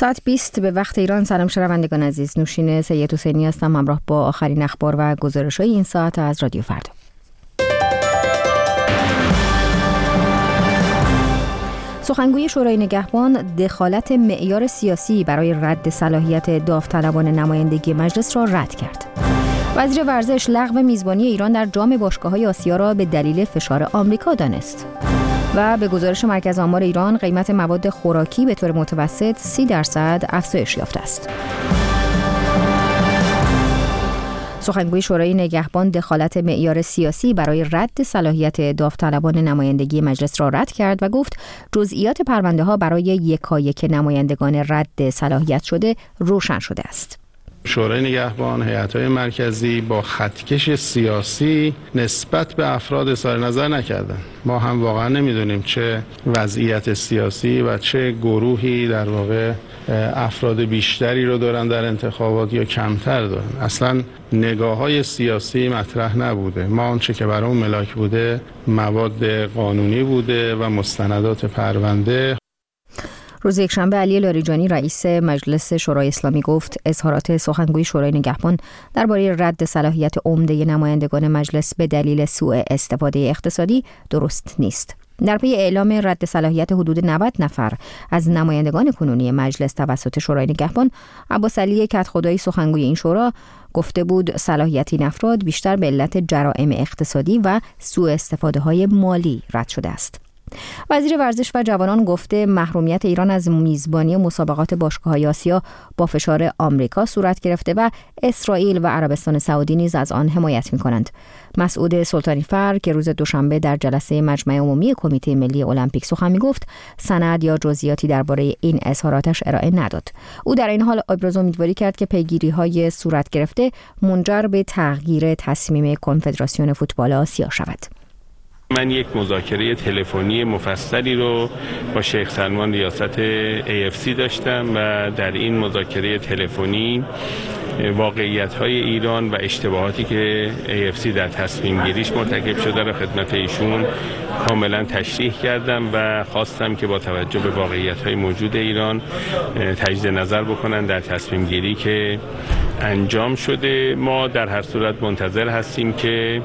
ساعت 20 به وقت ایران. سلام شنوندگان عزیز، نوشین سید حسینی هستم همراه با آخرین اخبار و گزارش‌های این ساعت از رادیو فردا. سخنگوی شورای نگهبان دخالت معیار سیاسی برای رد صلاحیت داوطلبان نمایندگی مجلس را رد کرد. وزیر ورزش لغو میزبانی ایران در جام باشگاه‌های آسیا را به دلیل فشار آمریکا دانست. و به گزارش مرکز آمار ایران قیمت مواد خوراکی به طور متوسط 30% افزایش یافته است. سخنگوی شورای نگهبان دخالت معیار سیاسی برای رد صلاحیت داوطلبان نمایندگی مجلس را رد کرد و گفت جزئیات پرونده‌ها برای یکایک نمایندگان رد صلاحیت شده روشن شده است. شورای نگهبان، هیئت‌های مرکزی با خطکش سیاسی نسبت به افراد اظهار نظر نکردند. ما هم واقعا نمیدونیم چه وضعیت سیاسی و چه گروهی در واقع افراد بیشتری رو دارن در انتخابات یا کمتر دارن. اصلا نگاه‌های سیاسی مطرح نبوده. ما آنچه که برای ملاک بوده مواد قانونی بوده و مستندات پرونده. روز یکشنبه علی لاریجانی رئیس مجلس شورای اسلامی گفت اظهارات سخنگوی شورای نگهبان درباره رد صلاحیت عمده نمایندگان مجلس به دلیل سوء استفاده اقتصادی درست نیست. در پی اعلام رد صلاحیت حدود 90 نفر از نمایندگان کنونی مجلس توسط شورای نگهبان، عباس علی کدخدایی سخنگوی این شورا گفته بود صلاحیت این افراد بیشتر به علت جرائم اقتصادی و سوء استفاده های مالی رد شده است. وزیر ورزش و جوانان گفته محرومیت ایران از میزبانی مسابقات باشگاه‌های آسیا با فشار آمریکا صورت گرفته و اسرائیل و عربستان سعودی نیز از آن حمایت می‌کنند. مسعود سلطانی فر که روز دوشنبه در جلسه مجمع عمومی کمیته ملی المپیک سخن می‌گفت، سند یا جزئیاتی درباره این اظهاراتش ارائه نداد. او در این حال ابراز امیدواری کرد که پیگیری‌های صورت گرفته منجر به تغییر تصمیم کنفدراسیون فوتبال آسیا شود. من یک مذاکره تلفنی مفصلی رو با شیخ سلمان ریاست AFC داشتم و در این مذاکره تلفنی واقعیت‌های ایران و اشتباهاتی که AFC در تصمیم گیریش مرتکب شده را خدمت ایشون کاملا تشریح کردم و خواستم که با توجه به واقعیت‌های موجود ایران تجدید نظر بکنن در تصمیم گیری که انجام شده. ما در هر صورت منتظر هستیم که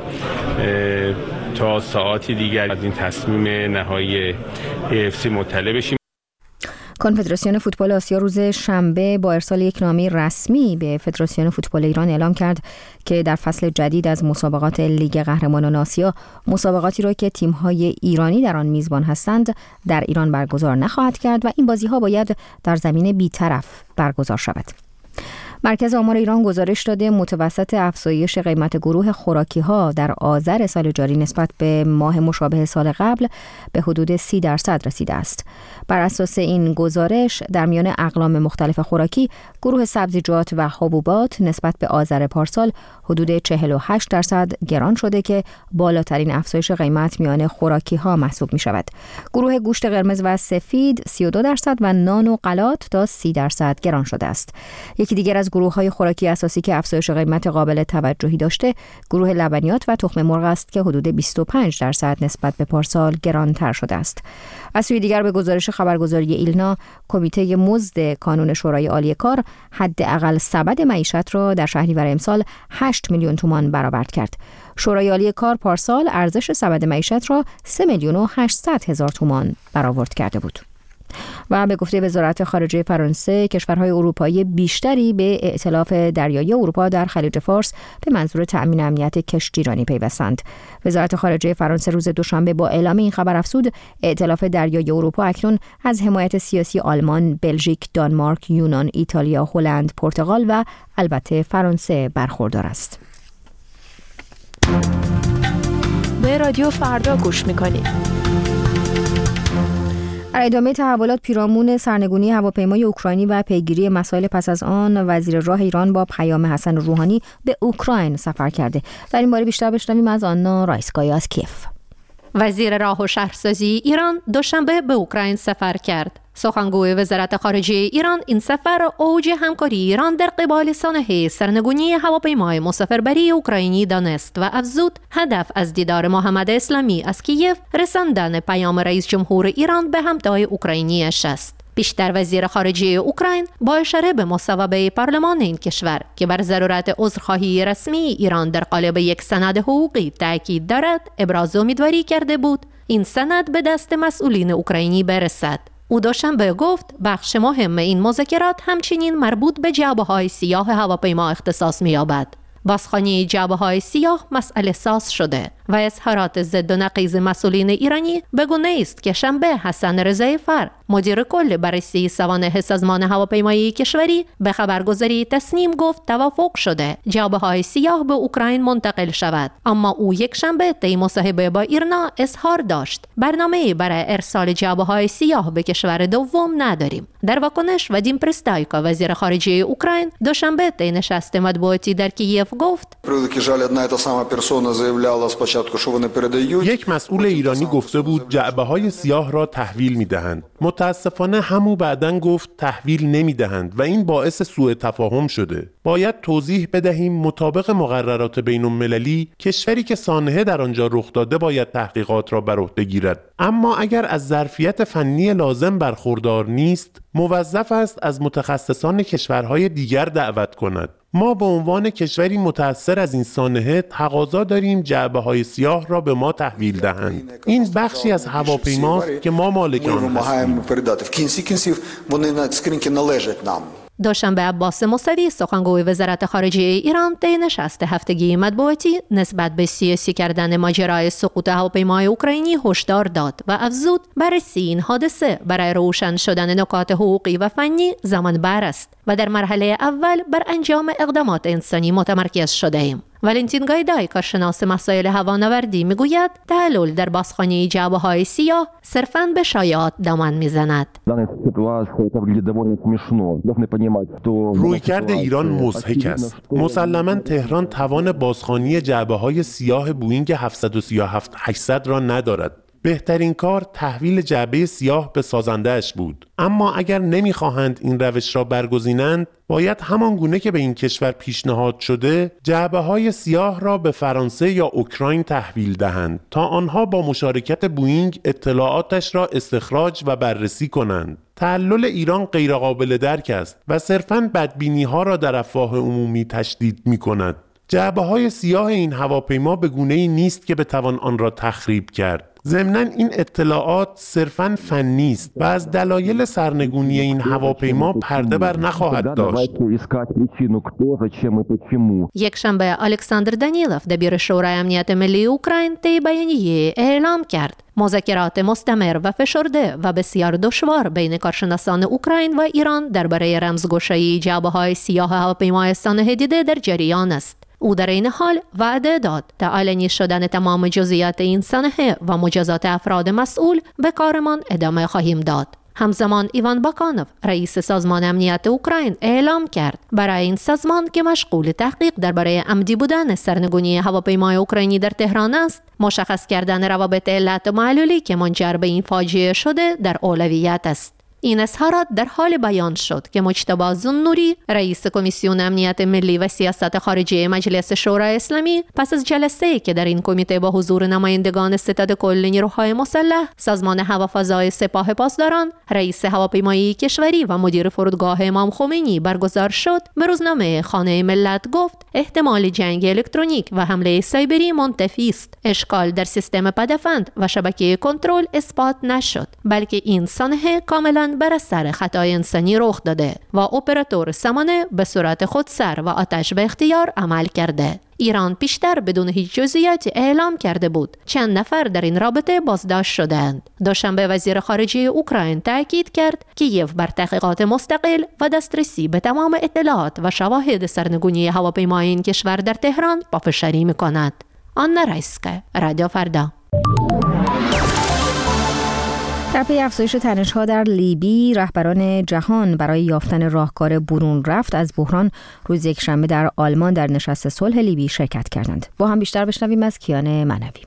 تا ساعاتی دیگر از این تصمیم نهایی AFC مطلع بشیم. کنفدراسیون فوتبال آسیا روز شنبه با ارسال یک نامه رسمی به فدراسیون فوتبال ایران اعلام کرد که در فصل جدید از مسابقات لیگ قهرمانان آسیا مسابقاتی را که تیم‌های ایرانی در آن میزبان هستند در ایران برگزار نخواهد کرد و این بازی‌ها باید در زمین بی‌طرف برگزار شود. مرکز آمار ایران گزارش داده متوسط افزایش قیمت گروه خوراکی‌ها در آذر سال جاری نسبت به ماه مشابه سال قبل به حدود 30% رسیده است. بر اساس این گزارش در میان اقلام مختلف خوراکی گروه سبزیجات و حبوبات نسبت به آذر پارسال حدود 48% گران شده که بالاترین افزایش قیمت میان خوراکی‌ها محسوب می‌شود. گروه گوشت قرمز و سفید 32% و نان و غلات تا 30% گران شده است. یکی دیگر از گروه‌های خوراکی اساسی که افزایش قیمت قابل توجهی داشته گروه لبنیات و تخم مرغ است که حدود 25% نسبت به پارسال گرانتر شده است. از سوی دیگر به گزارش خبرگزاری ایلنا، کمیته مزد کانون شورای عالی کار حداقل سبد معیشت را در شهریور امسال 8 میلیون تومان برآورد کرد. شورای عالی کار پارسال ارزش سبد معیشت را 3,800,000 تومان برآورد کرده بود. و به گفته وزارت خارجه فرانسه، کشورهای اروپایی بیشتری به ائتلاف دریایی اروپا در خلیج فارس به منظور تأمین امنیت کشتیرانی پیوستند. وزارت خارجه فرانسه روز دوشنبه با اعلام این خبر افزود ائتلاف دریایی اروپا اکنون از حمایت سیاسی آلمان، بلژیک، دانمارک، یونان، ایتالیا، هلند، پرتغال و البته فرانسه برخوردار است. به رادیو فردا گوش می‌کنید. در ادامه تحولات پیرامون سرنگونی هواپیمای اوکراینی و پیگیری مسائل پس از آن، وزیر راه ایران با پیام حسن روحانی به اوکراین سفر کرده. در این باره بیشتر بشنویم از آنا رایسکایا از کیف. وزیر راه و شهرسازی ایران دوشنبه به اوکراین سفر کرد. سخنگوی وزارت خارجه ایران این سفر اوج همکاری ایران در قبال سانحه سرنگونی هواپیمای مسافربری اوکراینی دانست و افزود هدف از دیدار محمد اسلامی از کیف رساندن پیام رئیس جمهور ایران به همتای اوکراینیش است. پیشتر وزیر خارجه اوکراین با اشاره به مصوبه پارلمان این کشور که بر ضرورت عذرخواهی رسمی ایران در قالب یک سند حقوقی تاکید دارد، ابراز امیدواری کرده بود این سند به دست مسئولین اوکراینی برسد. او دوشنبه گفت بخش مهم این مذاکرات همچنین مربوط به جعبه‌های سیاه هواپیما اختصاص می‌یابد. بازخوانی جعبه‌های سیاه مسئله ساز شده و اظهارات ضد و نقیض مسئولین ایرانی به گونه است که شنبه حسن رضایی فر، مدیر کل بررسی سوانح سازمان هواپیمایی کشوری، به خبرگزاری تسنیم گفت توافق شده جعبه‌های سیاه به اوکراین منتقل شود، اما او یک شنبه طی مصاحبه با ایرنا اظهار داشت برنامه‌ای برای ارسال جعبه‌های سیاه به کشور دوم نداریم. در واکنش وادیم پرستایکا، وزیر خارجه اوکراین، دوشنبه طی نشست مطبوعاتی در کیف گفت یک مسئول ایرانی گفته بود جعبه‌های سیاه را تحویل می‌دهند. متاسفانه همو بعداً گفت تحویل نمی‌دهند و این باعث سوء تفاهم شده. باید توضیح بدهیم مطابق مقررات بین‌المللی کشوری که سانحه در آنجا رخ داده باید تحقیقات را بر عهده گیرد. اما اگر از ظرفیت فنی لازم برخوردار نیست، موظف است از متخصصان کشورهای دیگر دعوت کند. ما به عنوان کشوری متأثر از این سانحه تقاضا داریم جعبه‌های سیاه را به ما تحویل دهند. این بخشی از هواپیماست که ما مالک آن هستیم. دوشنبه عباس موسوی، سخنگوی وزارت خارجه ایران، طی نشست هفتگی مطبوعاتی نسبت به سیاسی کردن ماجرای سقوط هواپیمای اوکراینی هشدار داد و افزود بررسی این حادثه برای روشن شدن نکات حقوقی و فنی زمان بر است و در مرحله اول بر انجام اقدامات انسانی متمرکز شده ایم. والنتین گایدای، کارشناس مسائل هوانوردی، میگوید تعلل در بازخوانی جعبه‌های سیاه صرفاً به شایعات دامن میزند. رویکرد ایران مضحک است. مسلماً تهران توان بازخوانی جعبه‌های سیاه بوئینگ 737-800 را ندارد. بهترین کار تحویل جعبه سیاه به سازنده‌اش بود. اما اگر نمی‌خواهند این روش را برگزینند، باید همان گونه که به این کشور پیشنهاد شده جعبه‌های سیاه را به فرانسه یا اوکراین تحویل دهند تا آنها با مشارکت بوئینگ اطلاعاتش را استخراج و بررسی کنند. تعلل ایران غیرقابل درک است و صرفاً بدبینی‌ها را در افواه عمومی تشدید می‌کند. جعبه‌های سیاه این هواپیما به گونه‌ای نیست که بتوان آن را تخریب کرد. ضمناً این اطلاعات صرفاً فنی است و از دلایل سرنگونی این هواپیما پرده بر نخواهد داشت. یک شنبه الکساندر دانیلوف، دبیر شورای امنیت ملی اوکراین، طی بیانیه اعلام کرد مذاکرات مستمر و فشرده و بسیار دشوار بین کارشناسان اوکراین و ایران درباره رمزگشایی جعبه‌های سیاه هواپیمای سانحه دیده در جریان است. او در این حال وعده داد تا علنی شدن تمام جزئیات این سانحه و مجازات افراد مسئول به کارمان ادامه خواهیم داد. همزمان ایوان باکانوف، رئیس سازمان امنیت اوکراین، اعلام کرد برای این سازمان که مشغول تحقیق درباره عمدی بودن سرنگونی هواپیمای اوکراینی در تهران است، مشخص کردن روابط علت و معلولی که منجر به این فاجعه شده در اولویت است. این اظهارات در حال بیان شد که مجتبی زنوری، رئیس کمیسیون امنیت ملی و سیاست خارجی مجلس شورای اسلامی، پس از جلسه‌ای که در این کمیته با حضور نمایندگان ستاد کل نیروهای مسلح، سازمان هوافضای سپاه پاسداران، رئیس هواپیمایی کشوری و مدیر فرودگاه امام خمینی برگزار شد، به روزنامه خانه ملت گفت احتمال جنگ الکترونیک و حمله سایبری منتفی است. اشکال در سیستم پدافند و شبکه کنترل اثبات نشد، بلکه این سانحه کاملا بر اثر خطای انسانی رخ داده و اپراتور سامانه به صورت خودسر و آتش به اختیار عمل کرده. ایران پیشتر بدون هیچ جزئیاتی اعلام کرده بود چند نفر در این رابطه بازداشت شدند. دوشنبه وزیر خارجه اوکراین تاکید کرد که کیف بر تحقیقات مستقل و دسترسی به تمام اطلاعات و شواهد سرنگونی هواپیمای این کشور در تهران پافشاری می‌کند. آنا رایسکا، رادیو فردا. در پی افزایش تنش‌ها در لیبی، رهبران جهان برای یافتن راهکار برون رفت از بحران روز یکشنبه در آلمان در نشست صلح لیبی شرکت کردند. با هم بیشتر بشنویم از کیان منوی.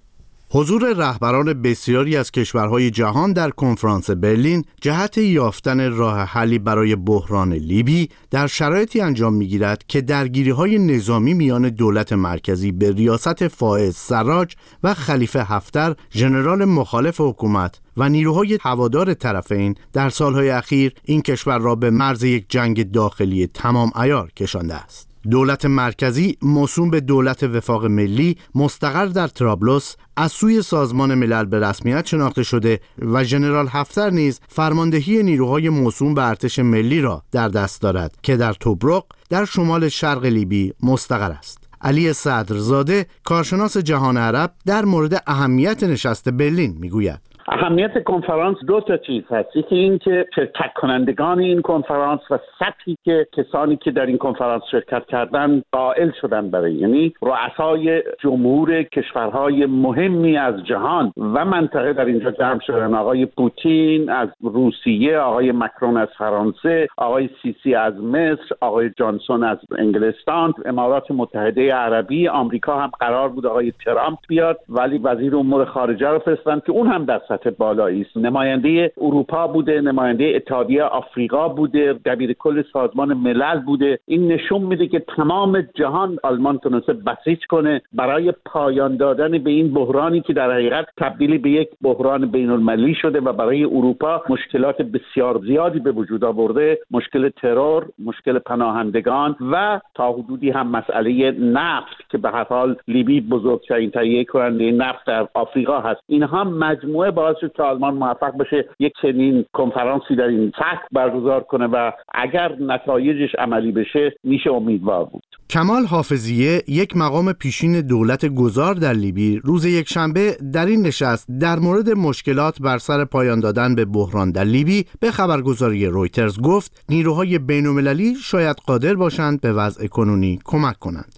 حضور رهبران بسیاری از کشورهای جهان در کنفرانس برلین جهت یافتن راه حلی برای بحران لیبی در شرایطی انجام می‌گیرد که درگیری‌های نظامی میان دولت مرکزی به ریاست فائز سراج و خلیفه حفتر، ژنرال مخالف حکومت و نیروهای هوادار طرفین در سالهای اخیر این کشور را به مرز یک جنگ داخلی تمام عیار کشانده است. دولت مرکزی موسوم به دولت وفاق ملی مستقر در طرابلس از سوی سازمان ملل به رسمیت شناخته شده و ژنرال حفتر نیز فرماندهی نیروهای موسوم به ارتش ملی را در دست دارد که در توبروک در شمال شرق لیبی مستقر است. علی صدرزاده، کارشناس جهان عرب، در مورد اهمیت نشست برلین میگوید: اهمیت کنفرانس دو تا چیز هست. یکی این که شرکت کنندگان این کنفرانس و سطحی که کسانی که در این کنفرانس شرکت کردن قائل شدن برای، یعنی رؤسای جمهور کشورهای مهمی از جهان و منطقه در اینجا جمع شدن. آقای پوتین از روسیه، آقای مکرون از فرانسه، آقای سیسی از مصر، آقای جانسون از انگلستان، امارات متحده عربی، آمریکا هم قرار بود آقای ترامپ بیاد ولی وزیر امور خارجه رو فرستادن که اون هم در سطح بالایی است. نماینده اروپا بوده، نماینده اتحادیه آفریقا بوده، دبیر کل سازمان ملل بوده. این نشون میده که تمام جهان آلمان تونسته بسیج کنه برای پایان دادن به این بحرانی که در حقیقت تبدیل به یک بحران بین‌المللی شده و برای اروپا مشکلات بسیار زیادی به وجود آورده. مشکل ترور، مشکل پناهندگان و تا حدودی هم مسئله نفت که به هر حال لیبی بزرگترین تهیه کننده نفت در آفریقا هست. اینها مجموعه باعث شد که آلمان موفق بشه یک چنین کنفرانسی در این سطح برگزار کنه و اگر نتایجش عملی بشه میشه امیدوار بود. کمال حافظیه، یک مقام پیشین دولت گذار در لیبی، روز یکشنبه در این نشست در مورد مشکلات بر سر پایان دادن به بحران در لیبی به خبرگزاری رویترز گفت نیروهای بین‌المللی شاید قادر باشند به وضع کنونی کمک کنند.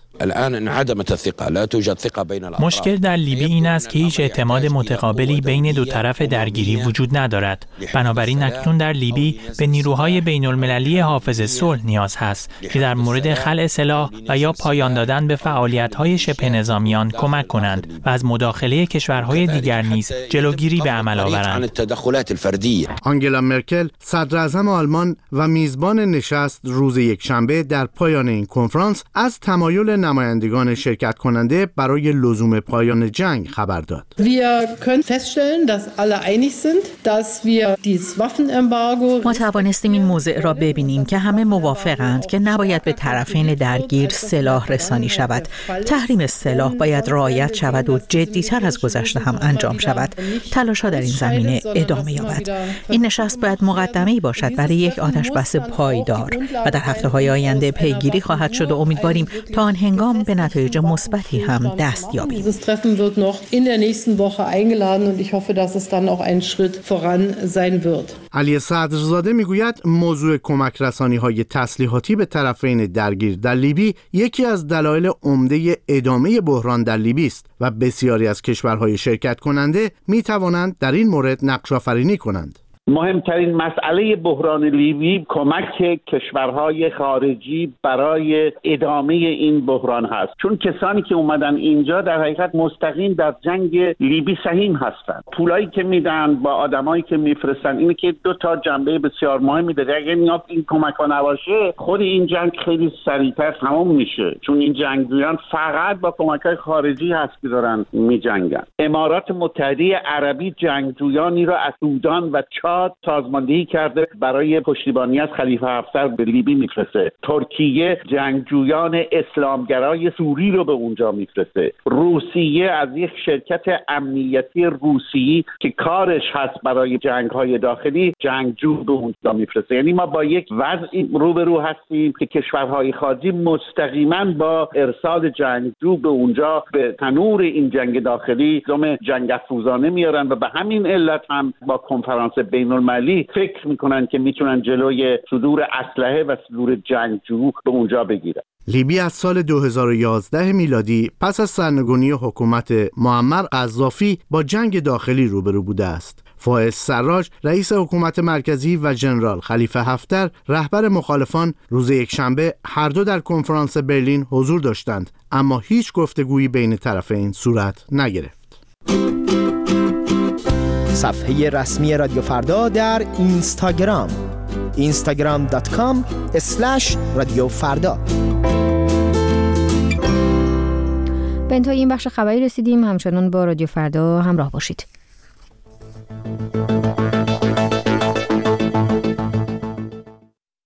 مشکل در لیبی این است که هیچ اعتماد متقابلی بین دو طرف درگیری وجود ندارد. بنابراین اکنون در لیبی به نیروهای بین المللی حافظ صلح نیاز هست که در مورد خلع سلاح و یا پایان دادن به فعالیت‌های شبه نظامیان کمک کنند و از مداخله کشورهای دیگر نیز جلوگیری به عمل آورند. آنگلا مرکل، صدر اعظم آلمان و میزبان نشست روز یکشنبه در پایان این کنفرانس از تمایل نمایندگان شرکت کننده برای لزوم پایان جنگ خبر داد. ما توانستیم این موضوع را ببینیم که همه موافقند که نباید به طرفین درگیر سلاح رسانی شود. تحریم سلاح باید رعایت شود و جدی‌تر از گذشته هم انجام شود. تلاش‌ها در این زمینه ادامه یابد. این نشست باید مقدمه‌ای باشد برای یک آتش‌بس پایدار و در هفته‌های آینده پیگیری خواهد شد و امیدواریم تا آن هنگام به نتایج مثبتی هم دست یابیم. علی صدرزاده میگوید موضوع کمک رسانی‌های تسلیحاتی به طرفین درگیر در لیبی یکی از دلایل عمده ادامه بحران در لیبی است و بسیاری از کشورهای شرکت کننده می‌توانند در این مورد نقش‌آفرینی کنند. مهمترین مسئله بحران لیبی کمک کشورهای خارجی برای ادامه این بحران هست، چون کسانی که اومدن اینجا در حقیقت مستقیم در جنگ لیبی سهیم هستند. پولایی که میدن با آدمایی که میفرستن اینه که دو تا جنبه بسیار مهمی داره. اگر این کمک ها نباشه خود این جنگ خیلی سریعتر تمام میشه، چون این جنگجویان فقط با کمک‌های خارجی هست که دارن میجنگن. امارات متحده عربی جنگجویانی را از سودان و سازماندهی کرده برای پشتیبانی از خلیفه حفتر به لیبی میفرسته. ترکیه جنگجویان اسلامگرای سوری رو به اونجا میفرسته. روسیه از یک شرکت امنیتی روسی که کارش هست برای جنگ‌های داخلی جنگجو به اونجا میفرسته. یعنی ما با یک وضعی روبرو هستیم که کشورهای خارجی مستقیما با ارسال جنگجو به اونجا به تنور این جنگ داخلی دم جنگ افروزانه میارن و به همین علت هم با کنفرانس بین‌المللی فکر میکنن که میتونن جلوی صدور اسلحه و صدور جنگجو به اونجا بگیرن. لیبی از سال 2011 میلادی پس از سرنگونی حکومت معمر قذافی با جنگ داخلی روبرو بوده است. فائز سراج، رئیس حکومت مرکزی، و ژنرال خلیفه حفتر، رهبر مخالفان، روز یکشنبه هر دو در کنفرانس برلین حضور داشتند، اما هیچ گفتگویی بین طرفین صورت نگرفت. صفحه رسمی رادیو فردا در اینستاگرام instagram.com/رادیو فردا. به انتهای این بخش خبری رسیدیم. همچنان با رادیو فردا همراه باشید.